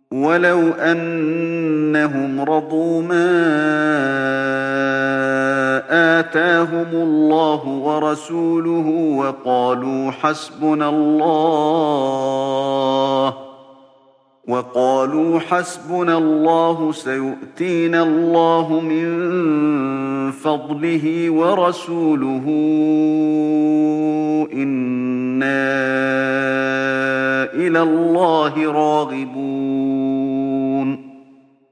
وَلَوْ أَنَّهُمْ رَضُوا مَا آتَاهُمُ اللَّهُ وَرَسُولُهُ وَقَالُوا حَسْبُنَا اللَّهُ سَيُؤْتِينَا اللَّهُ مِن فَضْلِهِ وَرَسُولُهُ إِنَّا إِلَى اللَّهِ رَاغِبُونَ